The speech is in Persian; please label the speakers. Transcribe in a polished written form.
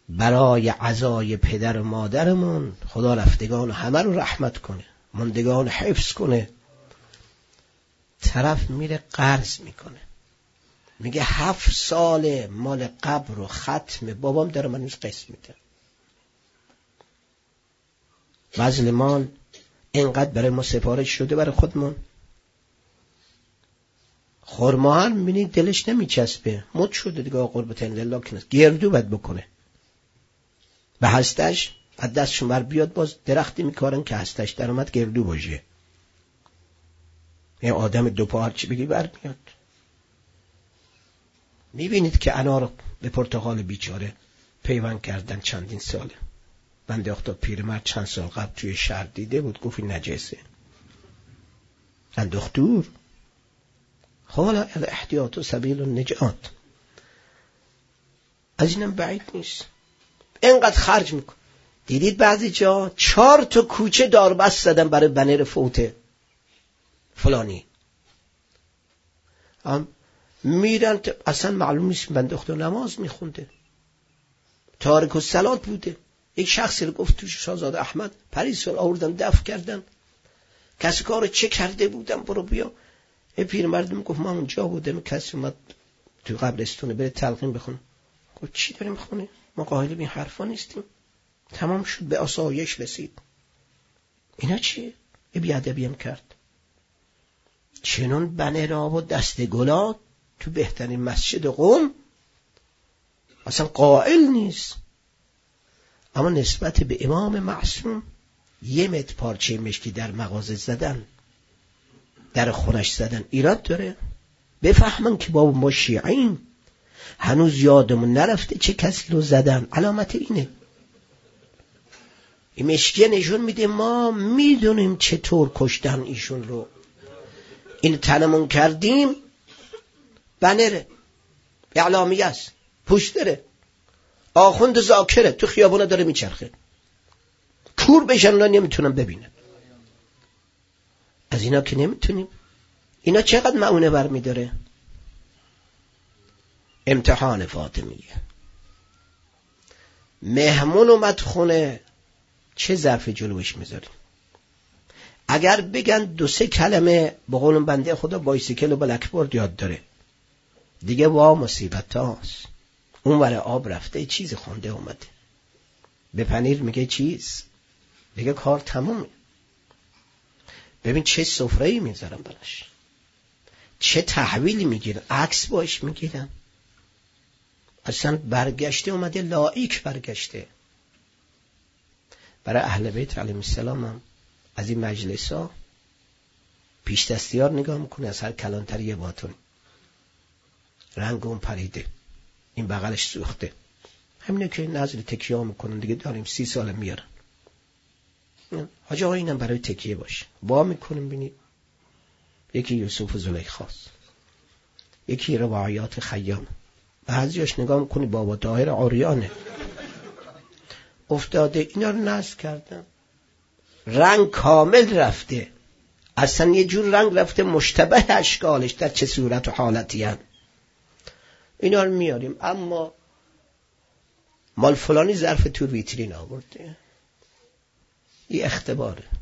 Speaker 1: برای عزای پدر و مادرمون خدا رفتگان همه رو رحمت کنه، موندگان حفظ کنه. طرف میره قرض میکنه، میگه 7 سال مال قبر و ختم بابام داره من قسط میده. بذل مال اینقدر برای ما سفارش شده برای خودمون. خرما هم میبینید دلش نمیچسبه، مد شده دیگه، قربتن لله کنه، گردو بد بکنه به هستش از دستشون بر بیاد، باز درختی میکارن که هستش در اومد گردو باشه. یه آدم دو پا هرچی بگی بر میاد. میبینید که انار به پرتقال بیچاره پیوند کردن چندین ساله. بنده خدا پیرمرد چند سال قبل توی شهر دیده بود، گفت این نجسه. من دختور حالا الاحتیاط و سبیل النجات، از اینم بعید نیست. اینقدر خرج میکن. دیدید بعضی جا 4 تا کوچه داربست زدن برای بنر فوت فلانی. هم میرن اصلا معلوم نیست بنده خدا نماز میخونده، تارک الصلات بوده. یک شخصی رو گفت توش شاهزاده احمد پریسال آوردن دفن کردن، کسی کارو چه کرده بودن، برو بیا. این پیرمرد گفت من اونجا بودم، کسی اومد تو قبرستونه بره تلقین بخونه. گفت چی داری میخونی؟ ما قائل به این حرفا نیستیم. تمام شد، به آسایش رسید. اینا چیه؟ یه بیادبی هم کرد. چنون بنرها و دست گلات تو بهترین مسجد قم اصلا قائل نیست. اما نسبت به امام معصوم 1 متر پارچه مشکی در مغازه زدن، در خونش زدن ایراد داره؟ بفهمن که بابا ما شیعیم، هنوز یادمون نرفته چه کسی رو زدن. علامت اینه. این مشکی نشون میده ما میدونیم چطور کشتن ایشون رو. این تنمون کردیم، بنره، اعلامیه است، پوستره، آخوند ذاکره، تو خیابونه داره میچرخه، کور بشن اونا نمیتونن ببینن. از اینا که نمیتونیم. اینا چقدر معونه برمی داره؟ امتحان فاطمیه. مهمون اومد خونه، چه ظرف جلوش میذاریم؟ اگر بگن 2-3 کلمه به قول بنده خدا بایسیکل و بلکبورد یاد داره، دیگه وا مصیبت هاست. اون ور آب رفته چیز خونده اومده، به پنیر میگه چیز، دیگه کار تمومه. ببین چه سفره‌ای میذارم براش، چه تحویلی میگیرن، عکس باش میگیرن. اصلا برگشته اومده، لایک برگشته. برای اهل بیت علیهم السلام هم از این مجلس ها پیش دستیار نگاه میکنه، از هر کلانتر یه باتون، رنگ اون پریده، این بغلش سوخته، همینه که نظر تکیه میکنن دیگه، داریم 30 سال میارن. حاجی آقا اینم برای تکیه باشه. با میکنیم بینید یکی یوسف و زلیخاست، یکی روایات خیام، بعضیاش نگاه میکنی بابا طاهر عریانه افتاده، اینا رو نصب کردن، رنگ کامل رفته، اصلا یه جور رنگ رفته مشتبه اشکالش در چه صورت و حالتی هم. اینا رو میاریم، اما مال فلانی ظرف تو ویترین آورده. این اختباره.